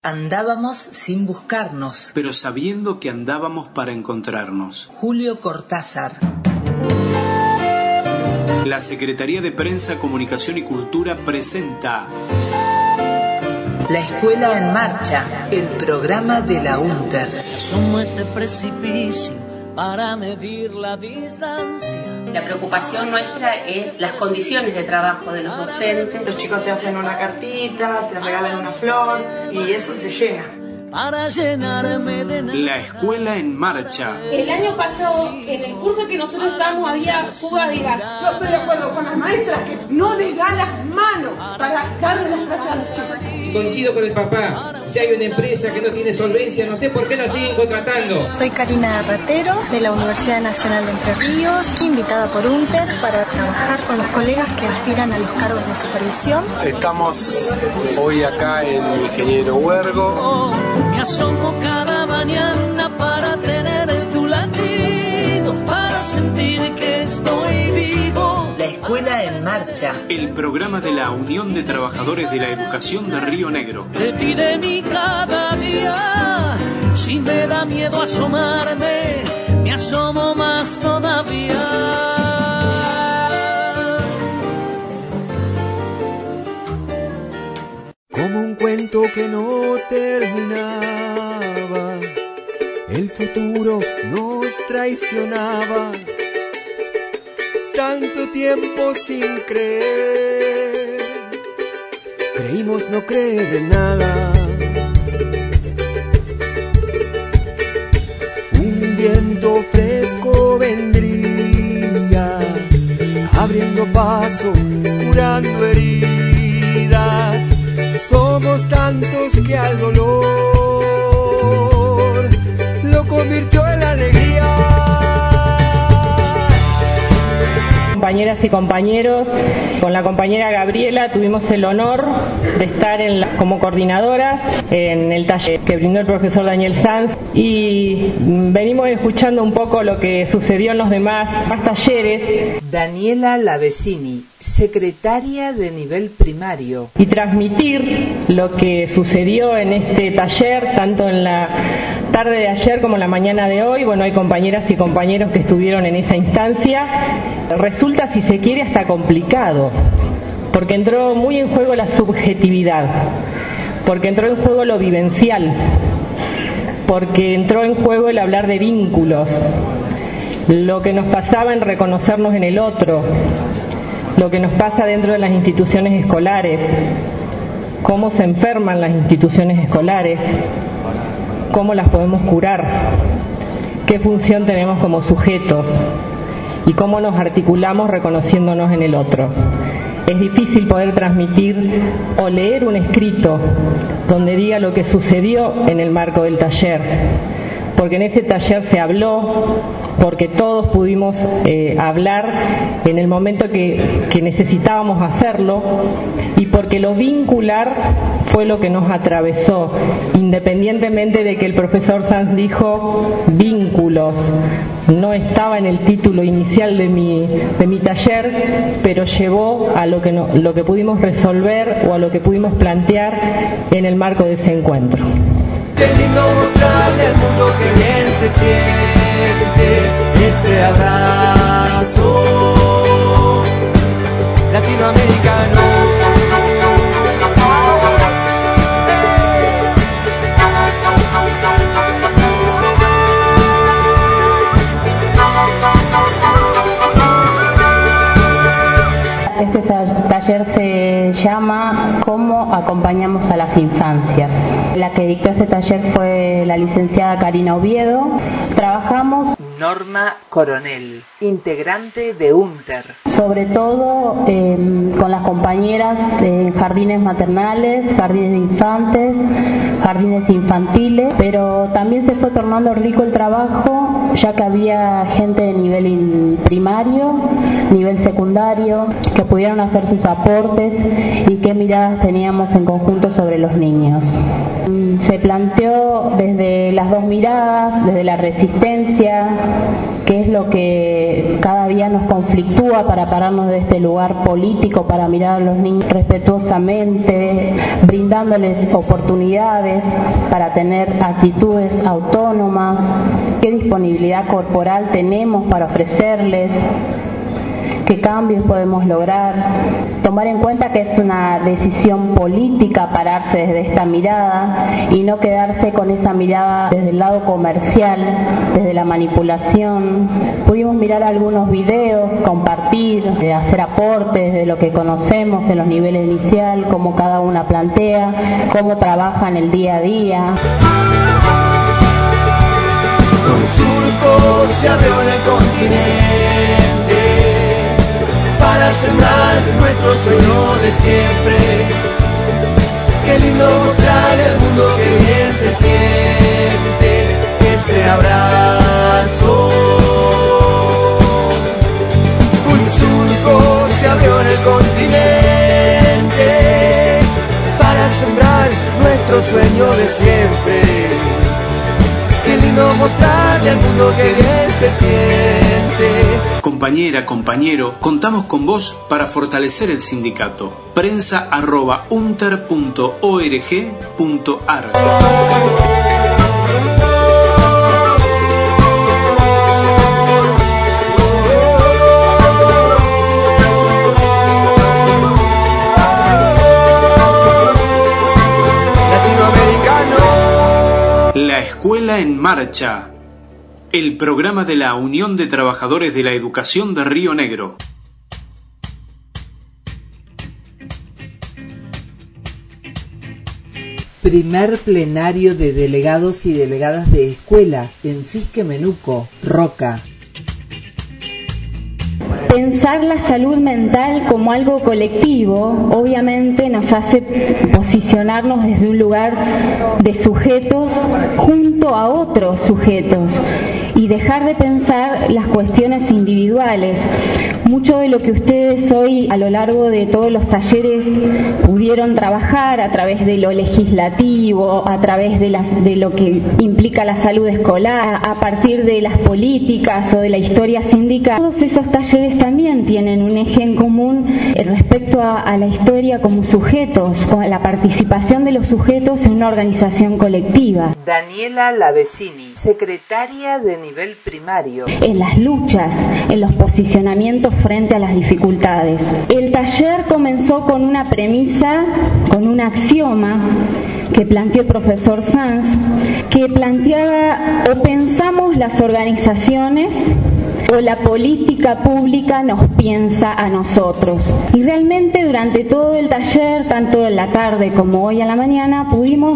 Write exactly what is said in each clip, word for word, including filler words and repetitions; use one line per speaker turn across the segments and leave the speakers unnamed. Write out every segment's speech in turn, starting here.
Andábamos sin buscarnos,
pero sabiendo que andábamos para encontrarnos.
Julio Cortázar.
La Secretaría de Prensa, Comunicación y Cultura presenta
La Escuela en Marcha, el programa de la UNTER.
Asomo este precipicio para medir la distancia.
La preocupación nuestra es las condiciones de trabajo de los docentes.
Los chicos te hacen una cartita, te regalan una flor y eso te llena.
Para llenarme de nada.
La Escuela en Marcha.
El año pasado, en el curso que nosotros estábamos, había fuga de gas. Yo estoy de acuerdo con las maestras que no les dan las manos para darle las clases a los chicos.
Coincido con el papá. Si hay una empresa que no tiene solvencia, no sé por qué la siguen contratando.
Soy Karina Ratero, de la Universidad Nacional de Entre Ríos, invitada por UNTER para trabajar con los colegas que aspiran a los cargos de supervisión.
Estamos hoy acá en Ingeniero Huergo.
Oh, me asomo cada mañana para tener tu latido, para sentir que estoy vivo.
La Escuela en Marcha.
El programa de la Unión de Trabajadores de la Educación de Río Negro.
De ti, de mí cada día, si me da miedo asomarme, me asomo más todavía.
Como un cuento que no terminaba, el futuro nos traicionaba. Tanto tiempo sin creer, creímos no creer en nada. Un viento fresco vendría, abriendo paso, curando heridas. Somos tantos que al dolor lo convirtió en alegría.
Compañeras y compañeros, con la compañera Gabriela tuvimos el honor de estar en la, como coordinadoras en el taller que brindó el profesor Daniel Sanz y venimos escuchando un poco lo que sucedió en los demás más talleres.
Daniela Lavesini, secretaria de nivel primario.
Y transmitir lo que sucedió en este taller, tanto en la tarde de ayer como en la mañana de hoy. Bueno, hay compañeras y compañeros que estuvieron en esa instancia. Resulta, si se quiere, hasta complicado, porque entró muy en juego la subjetividad, porque entró en juego lo vivencial, porque entró en juego el hablar de vínculos, lo que nos pasaba en reconocernos en el otro, lo que nos pasa dentro de las instituciones escolares, cómo se enferman las instituciones escolares, cómo las podemos curar, qué función tenemos como sujetos y cómo nos articulamos reconociéndonos en el otro. Es difícil poder transmitir o leer un escrito donde diga lo que sucedió en el marco del taller, porque en ese taller se habló, porque todos pudimos eh, hablar en el momento que, que necesitábamos hacerlo y porque lo vincular fue lo que nos atravesó, independientemente de que el profesor Sanz dijo vínculos. No estaba en el título inicial de mi, de mi taller, pero llevó a lo que, no, lo que pudimos resolver o a lo que pudimos plantear en el marco de ese encuentro.
Qué lindo mostrarle al mundo que bien se siente este abrazo latinoamericano.
Este taller se llama ¿Cómo acompañamos a las infancias? La que dictó este taller fue la licenciada Karina Oviedo. Trabajamos
Norma Coronel, integrante de UNTER.
Sobre todo eh, con las compañeras en jardines maternales, jardines de infantes, jardines infantiles, pero también se fue tornando rico el trabajo, ya que había gente de nivel primario, nivel secundario, que pudieron hacer sus aportes y qué miradas teníamos en conjunto sobre los niños. se planteó desde las dos miradas, desde la resistencia, que es lo que cada día nos conflictúa para pararnos de este lugar político, para mirar a los niños respetuosamente, brindándoles oportunidades para tener actitudes autónomas, qué disponibilidad corporal tenemos para ofrecerles, qué cambios podemos lograr, tomar en cuenta que es una decisión política pararse desde esta mirada y no quedarse con esa mirada desde el lado comercial, desde la manipulación. Pudimos mirar algunos videos, compartir, hacer aportes de lo que conocemos en los niveles inicial, cómo cada una plantea, cómo trabaja en el día a día.
Un surco se abrió en el continente para sembrar nuestro sueño de siempre. Qué lindo mostrarle al mundo que bien se siente este abrazo. Un surco se abrió en el continente para sembrar nuestro sueño de siempre. Qué lindo mostrarle al mundo que bien se siente.
Compañera, compañero, contamos con vos para fortalecer el sindicato. Prensa arroba unter punto org punto ar. La Escuela en Marcha, el programa de la Unión de Trabajadores de la Educación de Río Negro.
Primer plenario de delegados y delegadas de escuela en Cisque Menuco, Roca.
Pensar la salud mental como algo colectivo obviamente nos hace posicionarnos desde un lugar de sujetos junto a otros sujetos y dejar de pensar las cuestiones individuales. Mucho de lo que ustedes hoy a lo largo de todos los talleres pudieron trabajar a través de lo legislativo, a través de, las, de lo que implica la salud escolar, a partir de las políticas o de la historia sindical, todos esos talleres también tienen un eje en común respecto a, a la historia como sujetos, con la participación de los sujetos en una organización colectiva.
Daniela Lavecini, secretaria de nivel primario.
En las luchas, en los posicionamientos frente a las dificultades. El taller comenzó con una premisa, con un axioma que planteó el profesor Sanz, que planteaba o pensamos las organizaciones o la política pública nos piensa a nosotros. Y realmente durante todo el taller, tanto en la tarde como hoy a la mañana, pudimos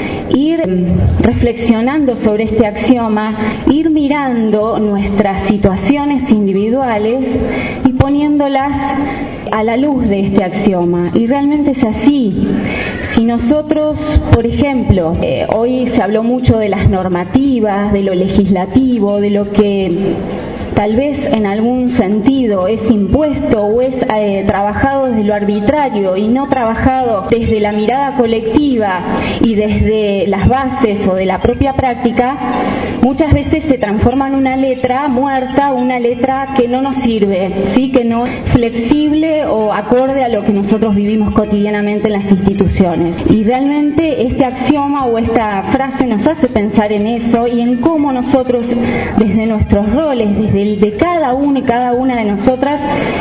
ir reflexionando sobre este axioma, ir mirando nuestras situaciones individuales y poniéndolas a la luz de este axioma. Y realmente es así. Si nosotros, por ejemplo, eh, hoy se habló mucho de las normativas, de lo legislativo, de lo que tal vez en algún sentido es impuesto o es eh, trabajado desde lo arbitrario y no trabajado desde la mirada colectiva y desde las bases o de la propia práctica, muchas veces se transforma en una letra muerta, una letra que no nos sirve, ¿sí? Que no es flexible o acorde a lo que nosotros vivimos cotidianamente en las instituciones. Y realmente este axioma o esta frase nos hace pensar en eso y en cómo nosotros desde nuestros roles, desde de cada uno y cada una de nosotras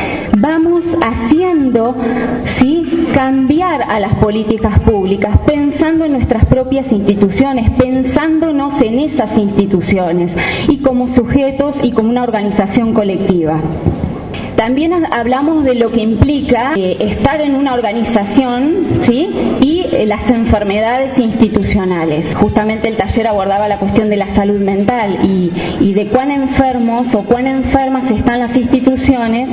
vamos haciendo, ¿sí?, cambiar a las políticas públicas, pensando en nuestras propias instituciones, pensándonos en esas instituciones y como sujetos y como una organización colectiva. También hablamos de lo que implica eh, estar en una organización, ¿sí?, y eh, las enfermedades institucionales. Justamente el taller abordaba la cuestión de la salud mental y, y de cuán enfermos o cuán enfermas están las instituciones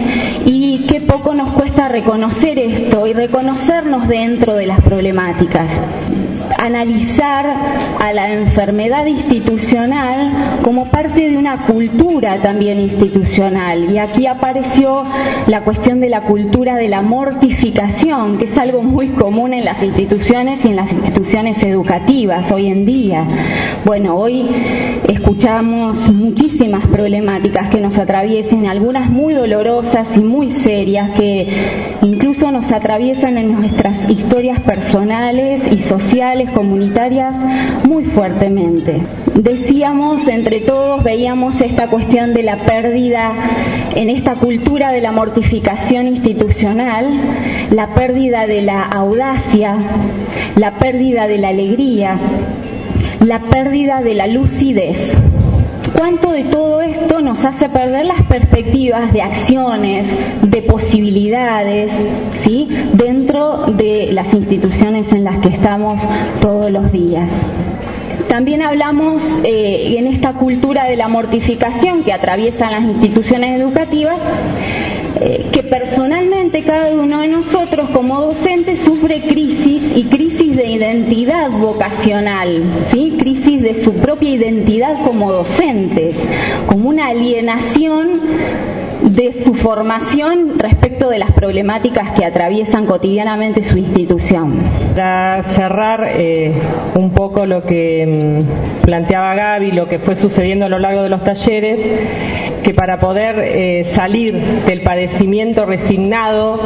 y qué poco nos cuesta reconocer esto y reconocernos dentro de las problemáticas. analizar a la enfermedad institucional como parte de una cultura también institucional. Y aquí apareció la cuestión de la cultura de la mortificación, que es algo muy común en las instituciones y en las instituciones educativas hoy en día. Bueno, hoy escuchamos muchísimas problemáticas que nos atraviesan, algunas muy dolorosas y muy serias, que incluso nos atraviesan en nuestras historias personales y sociales, comunitarias, muy fuertemente. Decíamos, entre todos, veíamos esta cuestión de la pérdida en esta cultura de la mortificación institucional, la pérdida de la audacia, la pérdida de la alegría, la pérdida de la lucidez. ¿Cuánto de todo esto nos hace perder las perspectivas de acciones, de posibilidades, ¿sí?, dentro de las instituciones en las que estamos todos los días? También hablamos eh, en esta cultura de la mortificación que atraviesan las instituciones educativas, eh, que personalmente cada uno de nosotros como docentes sufre crisis y crisis de identidad vocacional, ¿sí?, crisis de su propia identidad como docentes, como una alienación de su formación respecto de las problemáticas que atraviesan cotidianamente su institución.
Para cerrar eh, un poco lo que mm, planteaba Gaby, lo que fue sucediendo a lo largo de los talleres, que para poder eh, salir del padecimiento resignado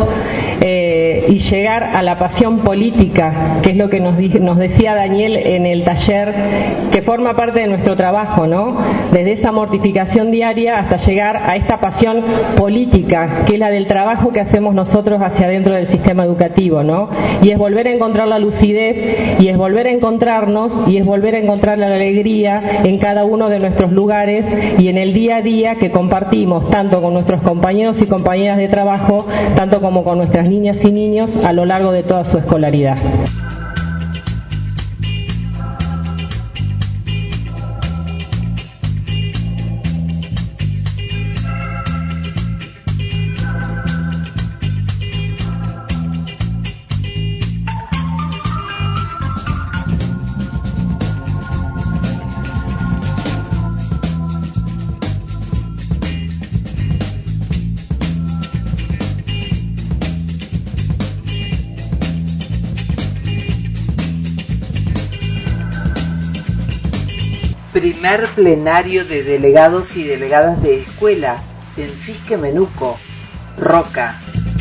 eh, y llegar a la pasión política, que es lo que nos, nos decía Daniel en el taller, que forma parte de nuestro trabajo, ¿no? Desde esa mortificación diaria hasta llegar a esta pasión política, que es la del trabajo que hacemos nosotros hacia adentro del sistema educativo, ¿no? Y es volver a encontrar la lucidez, y es volver a encontrarnos, y es volver a encontrar la alegría en cada uno de nuestros lugares y en el día a día que compartimos tanto con nuestros compañeros y compañeras de trabajo, tanto como con nuestras niñas y niños a lo largo de toda su escolaridad.
Primer plenario de delegados y delegadas de escuela en Fisque Menuco, Roca.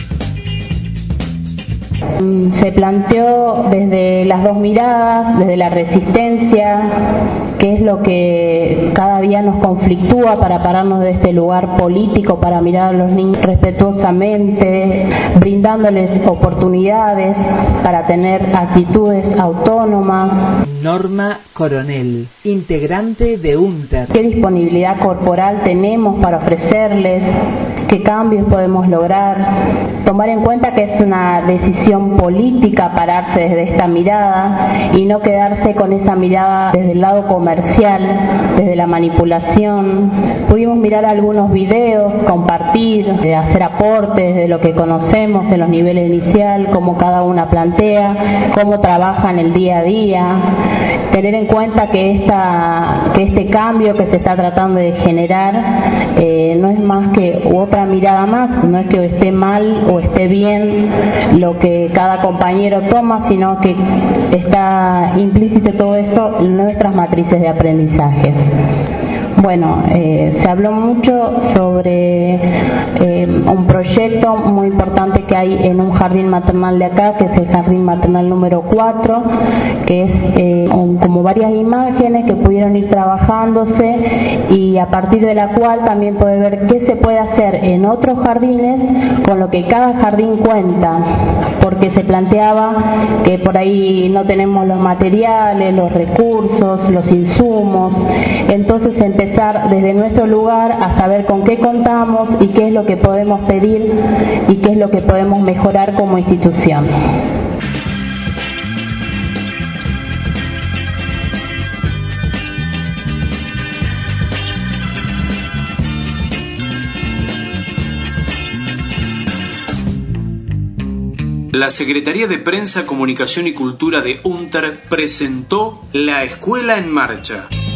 Se planteó desde las dos miradas, desde la resistencia, qué es lo que cada día nos conflictúa para pararnos de este lugar político, para mirar a los niños respetuosamente, brindándoles oportunidades para tener actitudes autónomas.
Norma Coronel, integrante de UNTER.
¿Qué disponibilidad corporal tenemos para ofrecerles? ¿Qué cambios podemos lograr? Tomar en cuenta que es una decisión política pararse desde esta mirada y no quedarse con esa mirada desde el lado comercial, desde la manipulación. Pudimos mirar algunos videos, compartir, hacer aportes de lo que conocemos en los niveles inicial, cómo cada una plantea, cómo trabajan el día a día. Tener en cuenta que, esta, que este cambio que se está tratando de generar eh, no es más que otra mirada más, no es que esté mal o esté bien lo que cada compañero toma, sino que está implícito todo esto en nuestras matrices de aprendizaje. Bueno, eh, se habló mucho sobre eh, un proyecto muy importante que hay en un jardín maternal de acá, que es el jardín maternal número cuatro, que es eh, un, como varias imágenes que pudieron ir trabajándose y a partir de la cual también puede ver qué se puede hacer en otros jardines con lo que cada jardín cuenta, porque se planteaba que por ahí no tenemos los materiales, los recursos, los insumos, entonces empezamos desde nuestro lugar a saber con qué contamos y qué es lo que podemos pedir y qué es lo que podemos mejorar como institución.
La Secretaría de Prensa, Comunicación y Cultura de UNTER presentó La Escuela en Marcha.